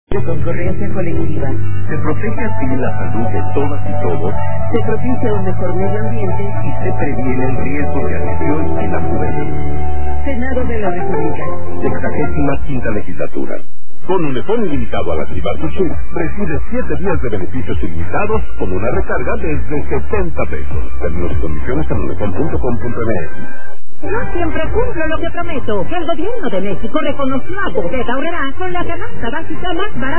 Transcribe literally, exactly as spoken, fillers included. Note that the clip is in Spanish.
de concurrencia colectiva, se protege así la salud de todas y todos, se propicia un mejor medio ambiente y se previene el riesgo de adicción en la juventud. Senado de la República. Sexagésima quinta legislatura. Con Unifón ilimitado al activar tu chip, recibe siete días de beneficios ilimitados con una recarga desde setenta pesos. Términos y condiciones en unifón punto com punto m x. No siempre cumplo lo que prometo. El gobierno de México reconoció a Bodega Aurrerá con la canasta básica más barata.